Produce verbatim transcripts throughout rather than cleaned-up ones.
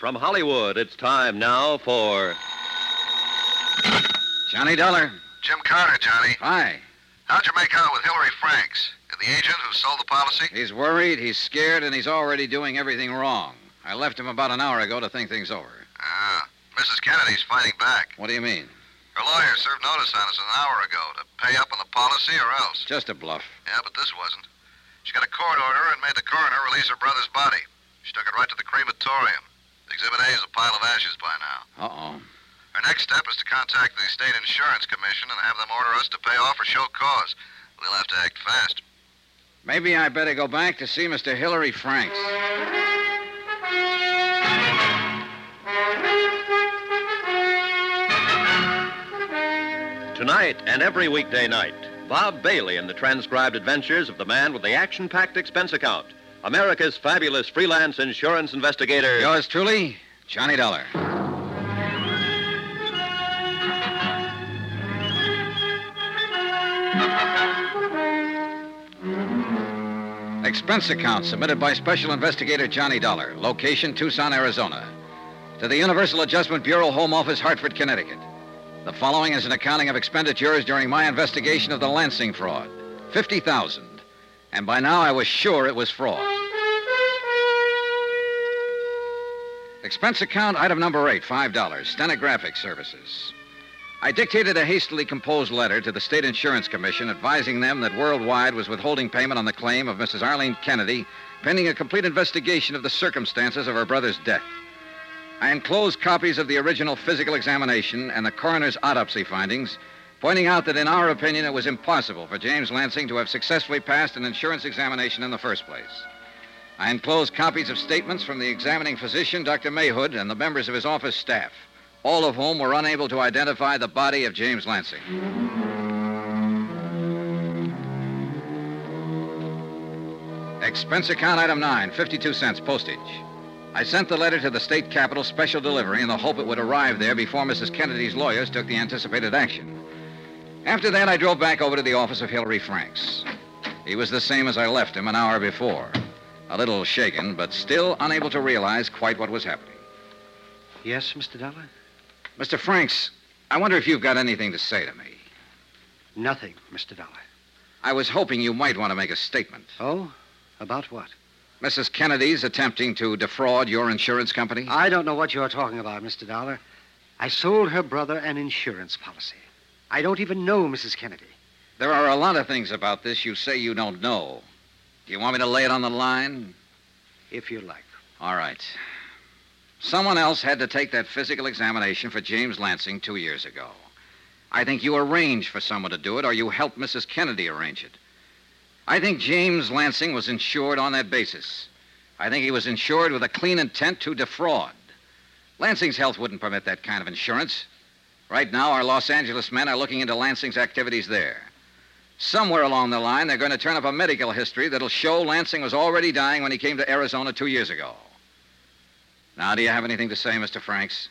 From Hollywood, it's time now for... Johnny Dollar. Jim Carter, Johnny. Hi. How'd you make out with Hillary Franks? The agent who sold the policy? He's worried, he's scared, and he's already doing everything wrong. I left him about an hour ago to think things over. Ah, Missus Kennedy's fighting back. What do you mean? Her lawyer served notice on us an hour ago to pay up on the policy or else. Just a bluff. Yeah, but this wasn't. She got a court order and made the coroner release her brother's body. She took it right to the crematorium. Exhibit A is a pile of ashes by now. Uh-oh. Her next step is to contact the State Insurance Commission and have them order us to pay off or show cause. We'll have to act fast. Maybe I better go back to see Mister Hillary Franks. Tonight and every weekday night, Bob Bailey in the transcribed adventures of the man with the action-packed expense account, America's fabulous freelance insurance investigator. Yours truly, Johnny Dollar. Expense account submitted by Special Investigator Johnny Dollar. Location, Tucson, Arizona. To the Universal Adjustment Bureau, Home Office, Hartford, Connecticut. The following is an accounting of expenditures during my investigation of the Lansing fraud. fifty thousand dollars. And by now I was sure it was fraud. Expense account, item number eight, five dollars. Stenographic services. I dictated a hastily composed letter to the State Insurance Commission advising them that Worldwide was withholding payment on the claim of Missus Arlene Kennedy pending a complete investigation of the circumstances of her brother's death. I enclosed copies of the original physical examination and the coroner's autopsy findings, pointing out that in our opinion it was impossible for James Lansing to have successfully passed an insurance examination in the first place. I enclosed copies of statements from the examining physician, Doctor Mayhood, and the members of his office staff, all of whom were unable to identify the body of James Lansing. Expense account item nine, fifty-two cents, postage. I sent the letter to the state capitol special delivery in the hope it would arrive there before Missus Kennedy's lawyers took the anticipated action. After that, I drove back over to the office of Hillary Franks. He was the same as I left him an hour before. A little shaken, but still unable to realize quite what was happening. Yes, Mister Dollar? Mister Franks, I wonder if you've got anything to say to me. Nothing, Mister Dollar. I was hoping you might want to make a statement. Oh? About what? Missus Kennedy's attempting to defraud your insurance company? I don't know what you're talking about, Mister Dollar. I sold her brother an insurance policy. I don't even know Missus Kennedy. There are a lot of things about this you say you don't know. Do you want me to lay it on the line? If you like. All right. Someone else had to take that physical examination for James Lansing two years ago. I think you arranged for someone to do it, or you helped Missus Kennedy arrange it. I think James Lansing was insured on that basis. I think he was insured with a clean intent to defraud. Lansing's health wouldn't permit that kind of insurance. Right now, our Los Angeles men are looking into Lansing's activities there. Somewhere along the line, they're going to turn up a medical history that'll show Lansing was already dying when he came to Arizona two years ago. Now, do you have anything to say, Mister Franks?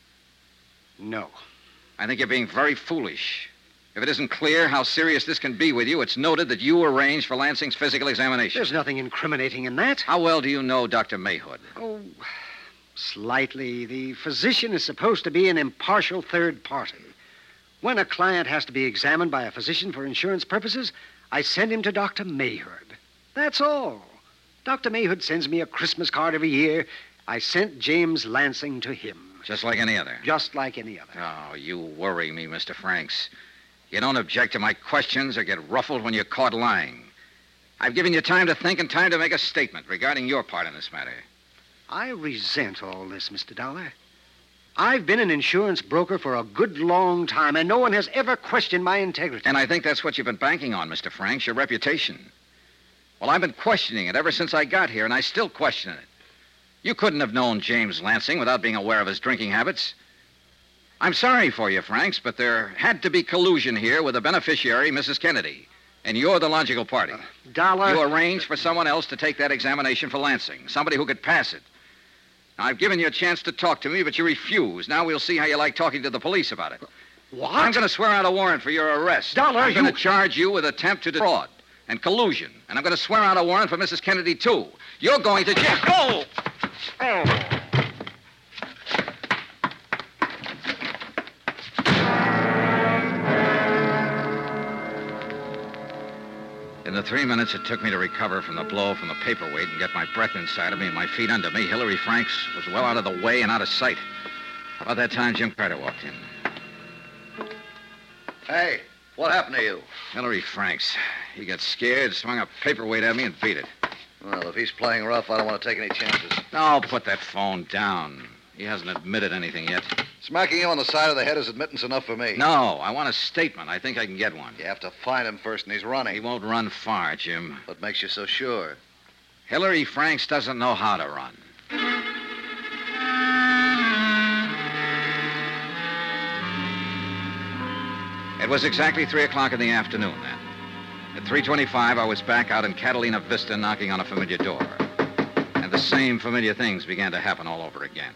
No. I think you're being very foolish. If it isn't clear how serious this can be with you, it's noted that you arranged for Lansing's physical examination. There's nothing incriminating in that. How well do you know Doctor Mayhood? Oh, slightly. The physician is supposed to be an impartial third party. When a client has to be examined by a physician for insurance purposes, I send him to Doctor Mayhood. That's all. Doctor Mayhood sends me a Christmas card every year. I sent James Lansing to him. Just like any other? Just like any other. Oh, you worry me, Mister Franks. You don't object to my questions or get ruffled when you're caught lying. I've given you time to think and time to make a statement regarding your part in this matter. I resent all this, Mister Dollar. I've been an insurance broker for a good long time, and no one has ever questioned my integrity. And I think that's what you've been banking on, Mister Franks, your reputation. Well, I've been questioning it ever since I got here, and I still question it. You couldn't have known James Lansing without being aware of his drinking habits. I'm sorry for you, Franks, but there had to be collusion here with the beneficiary, Missus Kennedy. And you're the logical party. Uh, Dollar... You arranged for someone else to take that examination for Lansing, somebody who could pass it. Now, I've given you a chance to talk to me, but you refuse. Now we'll see how you like talking to the police about it. What? I'm going to swear out a warrant for your arrest. Dollar, I'm going you... to charge you with attempt to defraud and collusion. And I'm going to swear out a warrant for Missus Kennedy, too. You're going to jail. Go! Oh. three minutes it took me to recover from the blow from the paperweight and get my breath inside of me and my feet under me, Hillary Franks was well out of the way and out of sight. About that time, Jim Carter walked in. Hey, what happened to you? Hillary Franks. He got scared, swung a paperweight at me, and beat it. Well, if he's playing rough, I don't want to take any chances. No, put that phone down. He hasn't admitted anything yet. Smacking you on the side of the head is admittance enough for me. No, I want a statement. I think I can get one. You have to find him first, and he's running. He won't run far, Jim. What makes you so sure? Hillary Franks doesn't know how to run. It was exactly three o'clock in the afternoon then. At three twenty-five, I was back out in Catalina Vista knocking on a familiar door. And the same familiar things began to happen all over again.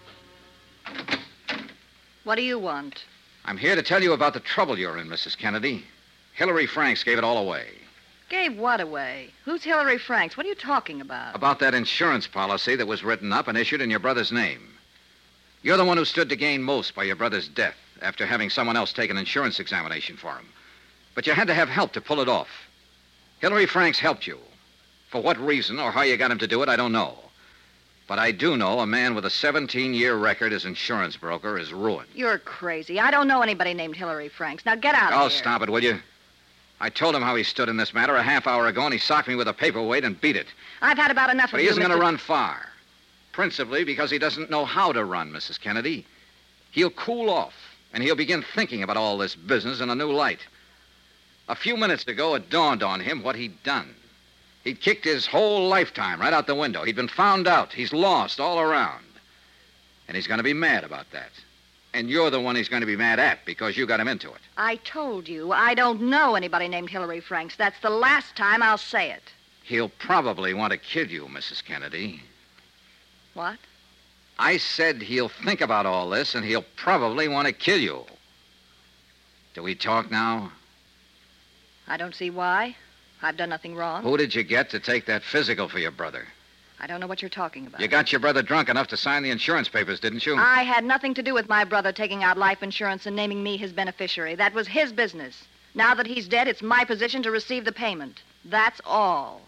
What do you want? I'm here to tell you about the trouble you're in, Missus Kennedy. Hillary Franks gave it all away. Gave what away? Who's Hillary Franks? What are you talking about? About that insurance policy that was written up and issued in your brother's name. You're the one who stood to gain most by your brother's death after having someone else take an insurance examination for him. But you had to have help to pull it off. Hillary Franks helped you. For what reason or how you got him to do it, I don't know. But I do know a man with a seventeen-year record as insurance broker is ruined. You're crazy. I don't know anybody named Hillary Franks. Now get out of Oh, here. stop it, will you? I told him how he stood in this matter a half hour ago, and he socked me with a paperweight and beat it. I've had about enough But of he you, isn't going to Mister run far. Principally because he doesn't know how to run, Missus Kennedy. He'll cool off, and he'll begin thinking about all this business in a new light. A few minutes ago, it dawned on him what he'd done. He'd kicked his whole lifetime right out the window. He'd been found out. He's lost all around. And he's going to be mad about that. And you're the one he's going to be mad at because you got him into it. I told you, I don't know anybody named Hillary Franks. That's the last time I'll say it. He'll probably want to kill you, Missus Kennedy. What? I said he'll think about all this, and he'll probably want to kill you. Do we talk now? I don't see why. I've done nothing wrong. Who did you get to take that physical for your brother? I don't know what you're talking about. You got your brother drunk enough to sign the insurance papers, didn't you? I had nothing to do with my brother taking out life insurance and naming me his beneficiary. That was his business. Now that he's dead, it's my position to receive the payment. That's all.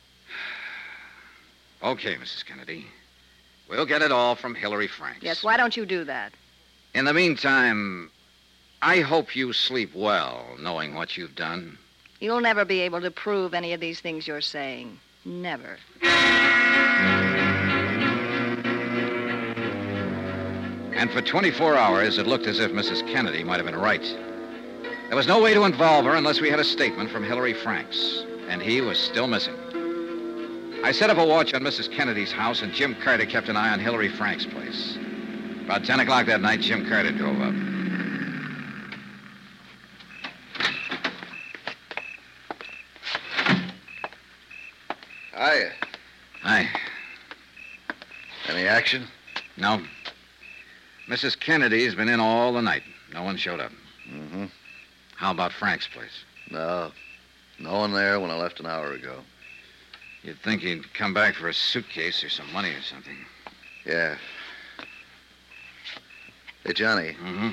Okay, Missus Kennedy. We'll get it all from Hillary Franks. Yes, why don't you do that? In the meantime, I hope you sleep well, knowing what you've done. You'll never be able to prove any of these things you're saying. Never. And for twenty-four hours, it looked as if Missus Kennedy might have been right. There was no way to involve her unless we had a statement from Hillary Franks, and he was still missing. I set up a watch on Missus Kennedy's house, and Jim Carter kept an eye on Hillary Franks' place. About ten o'clock that night, Jim Carter drove up. Hiya. Hi. Any action? No. Missus Kennedy's been in all the night. No one showed up. Mm-hmm. How about Frank's place? No. No one there when I left an hour ago. You'd think he'd come back for a suitcase or some money or something. Yeah. Hey, Johnny, Mm-hmm.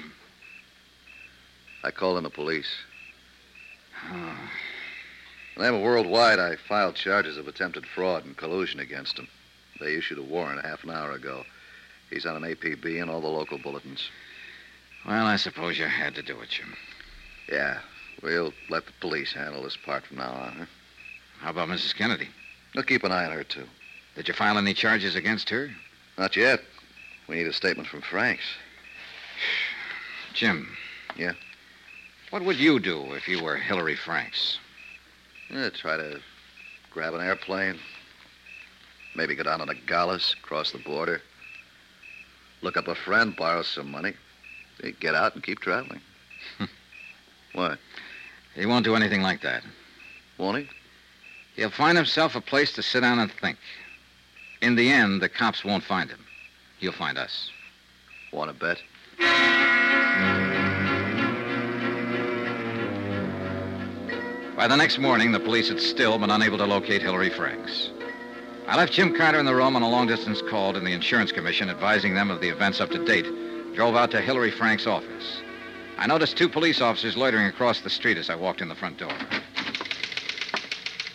I called in the police. Oh. In the name of Worldwide, I filed charges of attempted fraud and collusion against him. They issued a warrant a half an hour ago. He's on an A P B and all the local bulletins. Well, I suppose you had to do it, Jim. Yeah, we'll let the police handle this part from now on, huh? How about Missus Kennedy? We'll keep an eye on her, too. Did you file any charges against her? Not yet. We need a statement from Franks. Jim. Yeah? What would you do if you were Hillary Franks? Yeah, try to grab an airplane. Maybe go down to Nogales, cross the border. Look up a friend, borrow some money. Then get out and keep traveling. What? He won't do anything like that. Won't he? He'll find himself a place to sit down and think. In the end, the cops won't find him. He'll find us. Want to bet? By the next morning, the police had still been unable to locate Hillary Franks. I left Jim Carter in the room on a long-distance call to the Insurance Commission advising them of the events up to date, drove out to Hillary Franks' office. I noticed two police officers loitering across the street as I walked in the front door.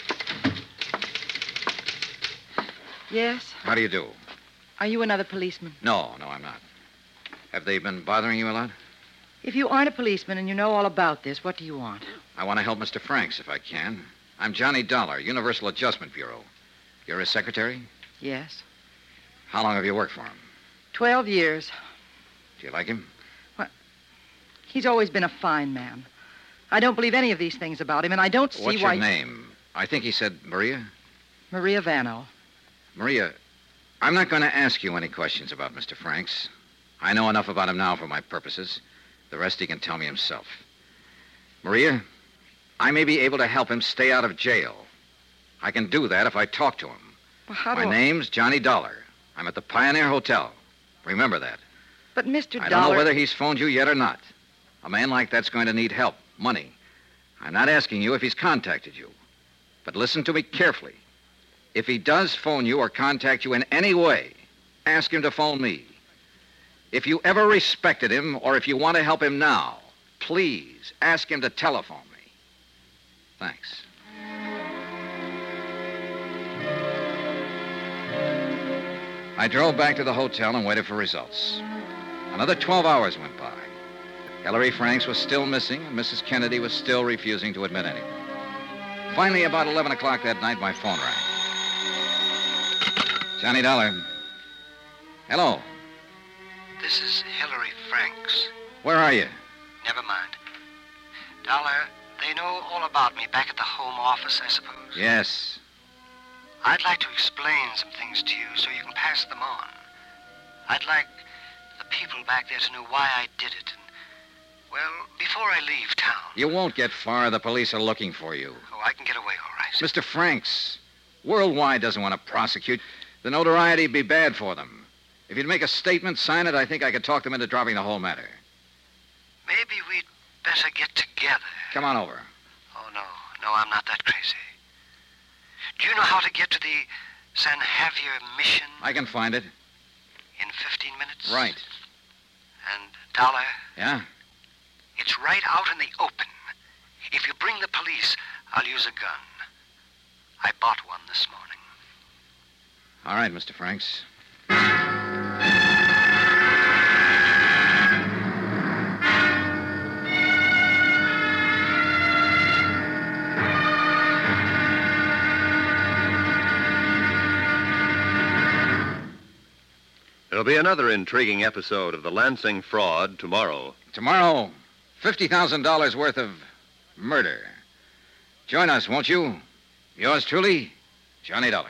Yes? How do you do? Are you another policeman? No, no, I'm not. Have they been bothering you a lot? If you aren't a policeman and you know all about this, what do you want? I want to help Mister Franks if I can. I'm Johnny Dollar, Universal Adjustment Bureau. You're his secretary? Yes. How long have you worked for him? Twelve years. Do you like him? He's always been a fine man. I don't believe any of these things about him, and I don't see What's why... your name? I think he said Maria? Maria Vano. Maria, I'm not going to ask you any questions about Mister Franks. I know enough about him now for my purposes. The rest he can tell me himself. Maria, I may be able to help him stay out of jail. I can do that if I talk to him. Well, how my do I... name's Johnny Dollar. I'm at the Pioneer Hotel. Remember that. But Mister I Dollar... don't know whether he's phoned you yet or not. A man like that's going to need help, money. I'm not asking you if he's contacted you. But listen to me carefully. If he does phone you or contact you in any way, ask him to phone me. If you ever respected him or if you want to help him now, please ask him to telephone me. Thanks. I drove back to the hotel and waited for results. Another twelve hours went by. Hillary Franks was still missing, and Missus Kennedy was still refusing to admit anything. Finally, about eleven o'clock that night, my phone rang. Johnny Dollar. Hello. This is Hillary Franks. Where are you? Never mind. Dollar, they know all about me back at the home office, I suppose? Yes. I'd like to explain some things to you so you can pass them on. I'd like the people back there to know why I did it. And, well, before I leave town... You won't get far. The police are looking for you. Oh, I can get away all right. Mister Franks, Worldwide doesn't want to prosecute. The notoriety would be bad for them. If you'd make a statement, sign it, I think I could talk them into dropping the whole matter. Maybe we'd better get together. Come on over. Oh, no. No, I'm not that crazy. Do you know how to get to the San Javier mission? I can find it. In fifteen minutes? Right. And, Dollar? Yeah? It's right out in the open. If you bring the police, I'll use a gun. I bought one this morning. All right, Mister Franks. There'll be another intriguing episode of the Lansing Fraud tomorrow. Tomorrow, fifty thousand dollars worth of murder. Join us, won't you? Yours truly, Johnny Dollar.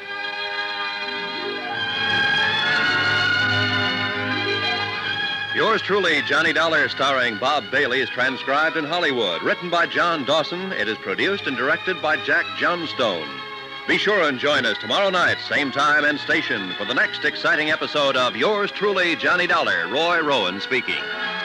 Yours truly, Johnny Dollar, starring Bob Bailey, is transcribed in Hollywood. Written by John Dawson, it is produced and directed by Jack Johnstone. Be sure and join us tomorrow night, same time and station, for the next exciting episode of Yours truly, Johnny Dollar. Roy Rowan speaking.